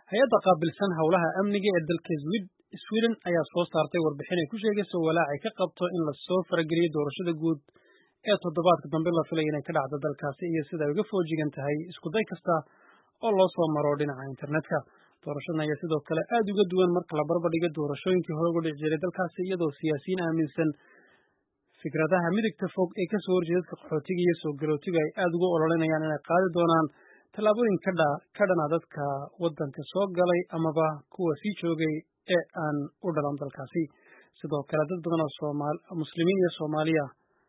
hay-adda qaabilsan howlaha amniga ee dalka Sweden ayaa soo saartay warbixin ay ku sheegayso walaac ay ka qabto in la soo farageliyo doorashada guud ee toddobaadka dambe la filayo inay ka dhacdo dalkaasi iyo sida ay uga foojigan tahay isku day kasta oo loo soo maro dhinaca internetka. Doorashadan ayaa sidoo kale aad uga duwan marka la barbar dhigo doorashooyinkii hore uga dhici jiray dalkaasi, iyadoo siyaasiyiin aaminsan fikradaha midigta fog ee kasoo horjeeda dadka qaxootiga iyo soo galootiga ay aad uga ololinayaan inay qaadi doonaan tallaabooyin ka dhana dadka waddanka soo galay amaba kuwa sii joogay ee aan u dhalan dalkaasi. Sidoo kale dad badan oo muslimiin iyo Soomaaliya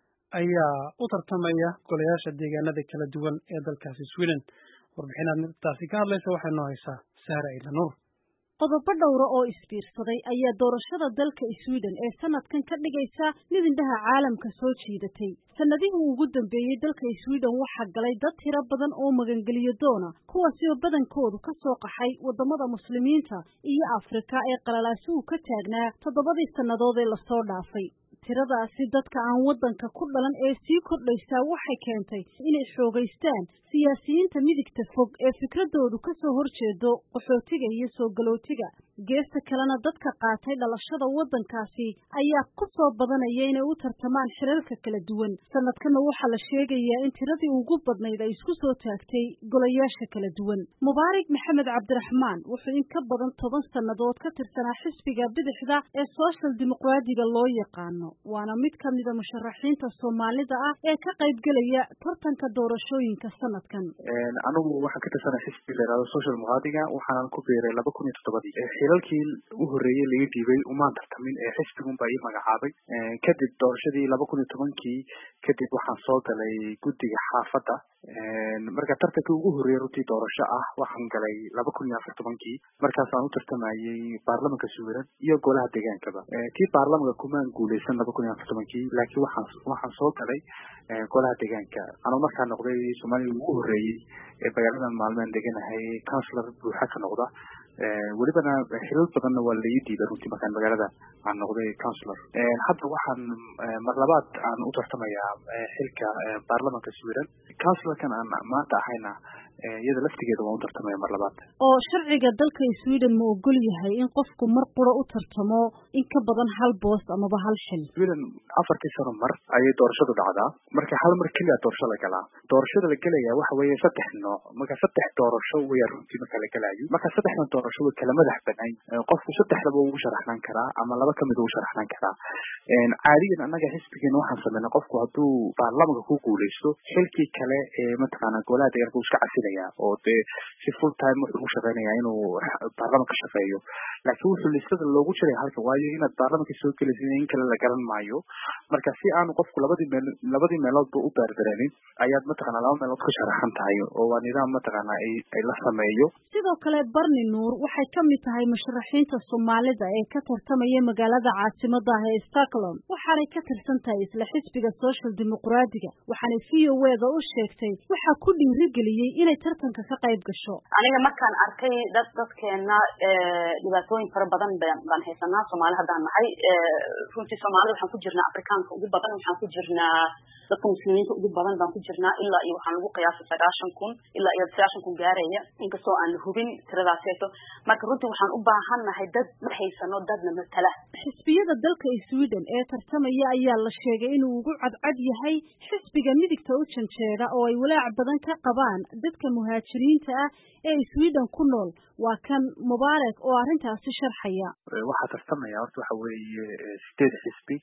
ayaa u tartamaya golayaasha deegaanada kala duwan ee dalkaasi Sweden. Warbixinaad taasi ka hadlaysa waxay noo haysaa Sahra Ciidla Nuur. qodobo dhowr oo isbiirsaday ayaa doorashada dalka Sweden ee sanadkan ka dhigaysa mid indhaha caalamka soo jiidatay. sanadihii ugu dambeeyay dalka Sweden waxaa galay dad tiro badan oo magangeliyo doona, kuwaasi oo badankoodu ka soo qaxay wadamada muslimiinta iyo Afrika ee qalalaasuhu ka taagnaa 7 sannadood ee la soo dhaafay. tiradaasi dadka aan waddanka ku dhalan ee sii kordhaysa waxay keentay inay xoogaystaan siyaasiyiinta midigta fog ee fikradoodu ka soo horjeedo qaxootiga iyo soo galootiga. geesta kalena dadka qaatay dhalashada waddankaasi ayaa ku soo badanaya inay u tartamaan xiriirka kala duwan. sanadkana waxaa la sheegayaa in tiradii ugu badnayd ay isku soo taagtay golayaasha kala duwan. Mubaarak Maxamed Cabdiraxmaan wuxuu in ka badan 10 sannadood ka tirsanaa xisbiga bidixda ee Social Democratic loo yaqaano, waana mid ka mid ah musharaxiinta Soomaalida ah ee ka qayb galaya tartanka doorashooyinka sanadkan. anigu waxaan ka tirsanaa xisbiga Social Democratic waxaan ku biiray 2007 xilalkii u horeeyay laga diibay uma tartamin ee xisbigu baa ii magacaabay. kadib doorashadii 2010kii kadib waxaan soo galay guddiga xaafadda. marka tartankii ugu horeeyay runtii doorasho ah waxaan galay 2014kii markaas aan u tartamayay baarlamaanka Sweden iyo golaha deegaankaba. kii baarlamaanka kuma guuleysan 2014kii laakiin waxaan soo galay golaha deegaanka. anoo markaa noqday Soomaaliya ugu horeeyay ee magaalada maalmahan deganahay councilor buuxa ka noqda. welibana xilal badanna waa la ii diiday runtii markaan magaalada aan noqday councilor. hadda waxaan mar labaad aan u tartamayaa xilka baarlamaanka Sweden. councilorkan aan maanta ahayna iyada laftigeeda waan u tartamaya mar labaad. oo sharciga dalka Sweden ma ogol yahay in qofku mar qura u tartamo in ka badan hal boos amaba hal xil? Sweden 4 sano mar ayay doorashadu dhacdaa, marka hal mar kaliya doorasho la galaa. doorashada la galaya waxa weeye 3 nooc, marka 3 doorasho way runtii marka la galayo. marka 3 doorasho way kala madax banaan. qofku 3 laba uu sharaxnaan karaa ama laba kamid uu sharaxnaan karaa. caadiyan anaga xisbigeena waxaan sameynaa qofku hadduu baarlamaanka ku guuleysto xilkii kale ee mataqaana golaha deegaanka uu iska casilaya oo si full time wuxuu u shaqeynayaa inuu baarlamaanka shaqeeyo. laakiin wuxuu listada loogu jiray halkan waayo inaad baarlamaanka soo gelaysid in kale la garan maayo. marka si aanu qofku labadii meeloodba u baardareenin ayaad mataqaana 2 meelood ka sharaxan tahay oo waa nidaam mataqaana ay la sameeyo. sidoo kale Barni Nuur waxay ka mid tahay musharaxiinta Soomaalida ee ka tartamaya magaalada caasimadda ah ee Stockholm. waxaanay ka tirsan tahay isla xisbiga Social Democratic waxaanay VOA-da u sheegtay waxa ku dhiirigeliyay inay tartanka ka qayb gasho. aniga markaan arkay dadkeena dhibaatooyin fara badan baan haysanaa Soomaali haddaan nahay. runtii Soomaalida waxaan ku jirnaa Afrikaanka ugu badan, waxaan ku jirnaa dadka muslimiinta ugu badan baan ku jirnaa ilaa iyo waxaan lagu qiyaasay 90,000 ilaa iyo 90,000 gaaraya inkastoo aan hubin tiradaas heeso. marka runtii waxaan u baahanahay dad ma haysano dadna matala. xisbiyada dalka Sweden ee tartamaya ayaa la sheegay inuu ugu cadcad yahay xisbiga midigta u janjeera oo ay walaac badan ka qabaan dadka muhaajiriinta ah ee Sweden ku nool. waa kan Mubaarak oo arrintaasi sharxaya. waxa tartamaya horta waxa weeye 8 xisbi.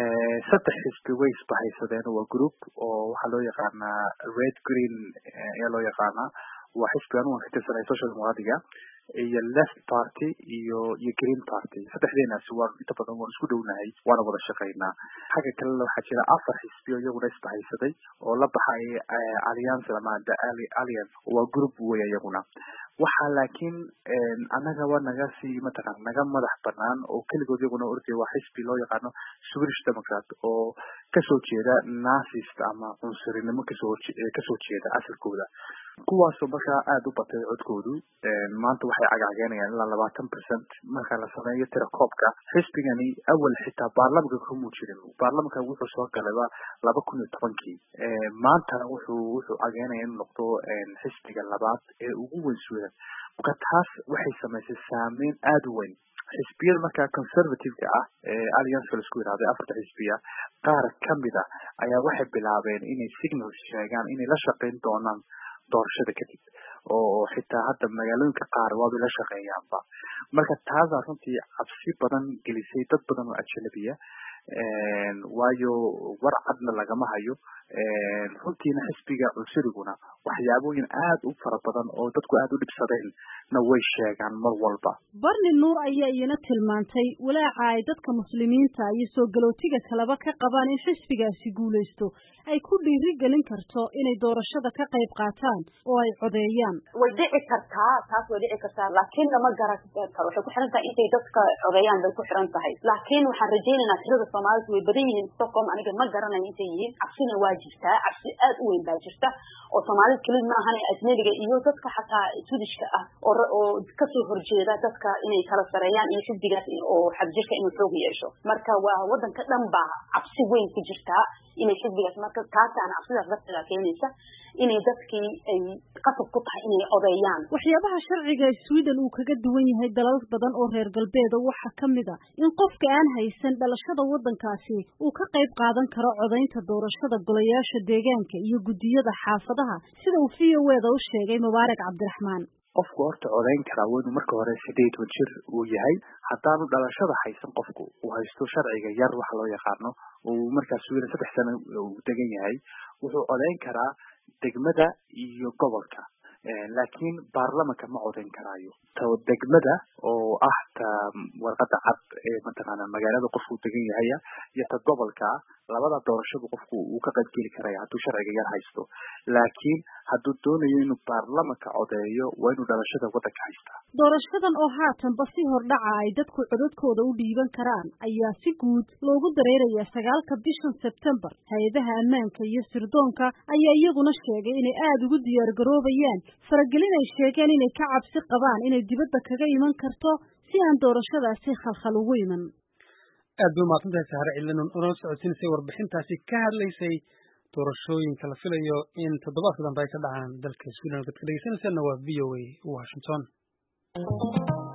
3 xisbi way isbahaysadeen waa group oo waxa loo yaqaanaa red green ee loo yaqaanaa. waa xisbi aan ka tirsanay Social Democratic iyo Left Party iyo Green Party. saddexdeenaasi waa inta badan waan isku dhownahay waana wada shaqeynaa. xagga kale waxaa jira 4 xisbi oo iyaguna isbahaysaday oo la baxay Alliance Alliance waa group way iyaguna. waxaa laakiin anaga waa naga sii mataqaan naga madax banaan oo kaligood iyaguna ordaya waa xisbi loo yaqaano Swedish Democrat oo kasoo jeeda Nazist ama cunsurinimo kasoo jeeda asalkooda. kuwaasoo markaa aad u batay codkoodu. maanta waxay waxay cagacageenayaan ilaa 20% marka la sameeyo tirakoobka xisbigani awal xitaa baarlamaanka kuma jirin baarlamaanka wuxuu soo galay 2010 maanta wuxuu cageenaya inuu noqdo xisbiga labaad ee ugu weyn Sweden marka taas waxay samaysay saameyn aad u weyn xisbiyada marka conservative-ka ah alliance la isku yiraahdo afarta xisbiya qaar kamid ah ayaa waxay bilaabeen inay signals sheegaan inay la shaqeyn doonaan doorashada kadib oo xitaa hadda magaalooyinka qaar waa la shaqeeyaanba marka taas runtii cabsi badan gelisay dad badan oo ajnabiya waayo war cadna lagama hayo runtiina xisbiga cusubiguna waxyaabooyin aad u fara badan oo dadku aad u dhibsadeen na way sheegaan mar walba Barni Nuur ayaa iyana tilmaantay walaaca ay dadka muslimiinta iyo soo galootiga kalaba ka qabaan in xisbigaasi guuleysto ay ku dhiiri gelin karto inay doorashada ka qayb qaataan oo ay codeeyaan way dhici kartaa taas way dhici kartaa laakiin lama garan karo waxay ku xiran tahay intay dadka codeeyaan bay ku xiran tahay laakiin waxaan rajaynaynaa tirada Soomaalidu way badan yihiin Stockholm aniga ma garanayo intay yihiin cabsina waa jirtaa cabsi aad u weyn baa jirta oo Soomaalidu kaliya ma ahan ajnabiga iyo dadka xataa Swedishka ah oo ka soo horjeeda dadka inay kala sareeyaan iyo xisbigaas oo xabjirka inuu xoog yeesho marka waa wadanka dhan baa cabsi weyn ku jirta inay xisbigaas marka taasana cabsidaas dadka keenaysa inay dadkii ay qasab ku tahay inay codeeyaan waxyaabaha sharciga Sweden uu kaga duwan yahay dalal badan oo reer galbeed waxa kamid ah in qofka aan haysan dhalashada wadankaasi uu ka qayb qaadan karo codeynta doorashada golayaasha deegaanka iyo gudiyada xaafadaha sida uu VOA-da u sheegay Mubaarak Cabdiraxmaan qofku horta codeyn karaa waa marka hore 18 jir uu yahay haddaanu dhalashada haysan qofku uu haysto sharciga yar waxa loo yaqaano uu markaas Sweden 3 sano uu degan yahay wuxuu codeyn karaa degmada iyo gobolka laakiin baarlamaanka ma codeyn karaayo taw degmada oo ah ta warqada cad ee mataqaana magaalada qofku degan yahay iyo ta gobolka labada doorashada qofku uu ka qayb geli karaa hadduu sharciga yar haysto laakiin hadduu doonayo inuu baarlamaanka codeeyo waa inuu dhalashada wadanka haystaa doorashadan oo haatanba si hordhaca ay dadku codadkooda u dhiiban karaan ayaa si guud loogu dareerayaa 9ka bishan September hay'adaha ammaanka iyo sirdoonka ayaa iyaguna sheegay inay aad ugu diyaar garoobayaan faragelin ay sheegeen inay ka cabsi qabaan inay dibadda kaga iman karto si aan doorashadaasi khalkhal ugu iman aad buu maaqantahay Sahar Ciidan oo socodsiinay warbixintaasi ka hadlaysay doorashooyinka la filayo in toddobaadka dambe ay ka dhacaan dalka Sweden dadka dhageysanaysa waa VOA Washington